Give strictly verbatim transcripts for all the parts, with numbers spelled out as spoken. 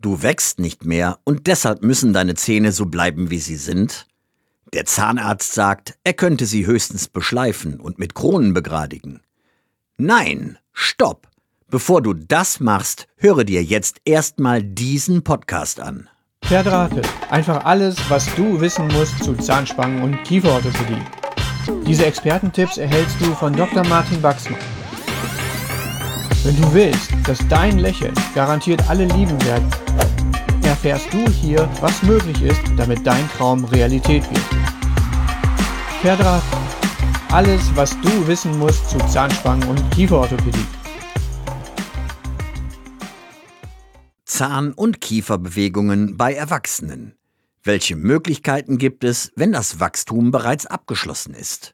Du wächst nicht mehr und deshalb müssen deine Zähne so bleiben, wie sie sind? Der Zahnarzt sagt, er könnte sie höchstens beschleifen und mit Kronen begradigen. Nein, stopp! Bevor du das machst, höre dir jetzt erstmal diesen Podcast an. Verdrahtet. Einfach alles, was du wissen musst zu Zahnspangen- und Kieferorthopädie. Diese Expertentipps erhältst du von Doktor Martin Wachsmann. Wenn du willst, dass dein Lächeln garantiert alle lieben werden, erfährst du hier, was möglich ist, damit dein Traum Realität wird. Verdrahtet. Alles, was du wissen musst zu Zahnspangen- und Kieferorthopädie. Zahn- und Kieferbewegungen bei Erwachsenen. Welche Möglichkeiten gibt es, wenn das Wachstum bereits abgeschlossen ist?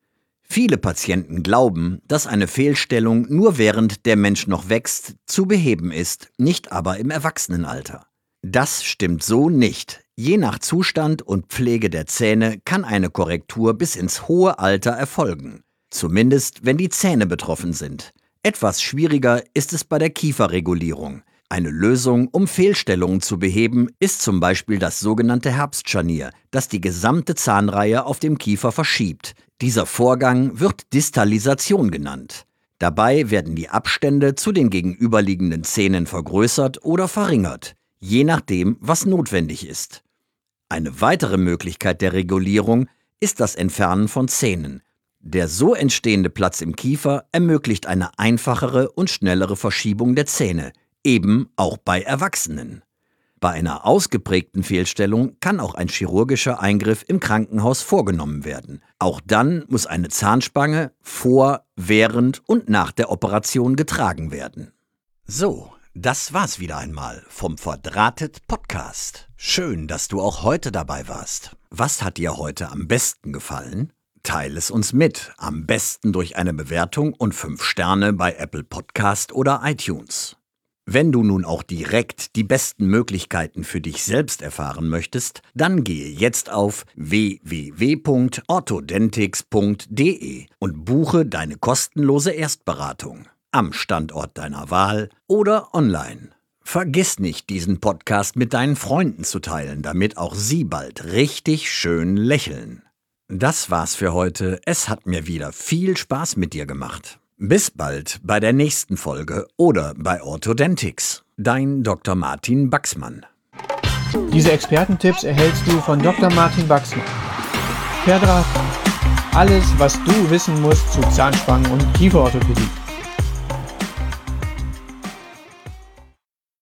Viele Patienten glauben, dass eine Fehlstellung nur während der Mensch noch wächst zu beheben ist, nicht aber im Erwachsenenalter. Das stimmt so nicht. Je nach Zustand und Pflege der Zähne kann eine Korrektur bis ins hohe Alter erfolgen. Zumindest, wenn die Zähne betroffen sind. Etwas schwieriger ist es bei der Kieferregulierung. Eine Lösung, um Fehlstellungen zu beheben, ist zum Beispiel das sogenannte Herbstscharnier, das die gesamte Zahnreihe auf dem Kiefer verschiebt. Dieser Vorgang wird Distalisation genannt. Dabei werden die Abstände zu den gegenüberliegenden Zähnen vergrößert oder verringert, je nachdem, was notwendig ist. Eine weitere Möglichkeit der Regulierung ist das Entfernen von Zähnen. Der so entstehende Platz im Kiefer ermöglicht eine einfachere und schnellere Verschiebung der Zähne, eben auch bei Erwachsenen. Bei einer ausgeprägten Fehlstellung kann auch ein chirurgischer Eingriff im Krankenhaus vorgenommen werden. Auch dann muss eine Zahnspange vor, während und nach der Operation getragen werden. So, das war's wieder einmal vom Verdrahtet Podcast. Schön, dass du auch heute dabei warst. Was hat dir heute am besten gefallen? Teile es uns mit, am besten durch eine Bewertung und fünf Sterne bei Apple Podcast oder iTunes. Wenn du nun auch direkt die besten Möglichkeiten für dich selbst erfahren möchtest, dann gehe jetzt auf w w w punkt orthodentix punkt d e und buche deine kostenlose Erstberatung am Standort deiner Wahl oder online. Vergiss nicht, diesen Podcast mit deinen Freunden zu teilen, damit auch sie bald richtig schön lächeln. Das war's für heute. Es hat mir wieder viel Spaß mit dir gemacht. Bis bald bei der nächsten Folge oder bei Orthodentix. Dein Doktor Martin Wachsmann. Diese Expertentipps erhältst du von Doktor Martin Wachsmann. Verdrahtet. Alles, was du wissen musst zu Zahnspangen- und Kieferorthopädie.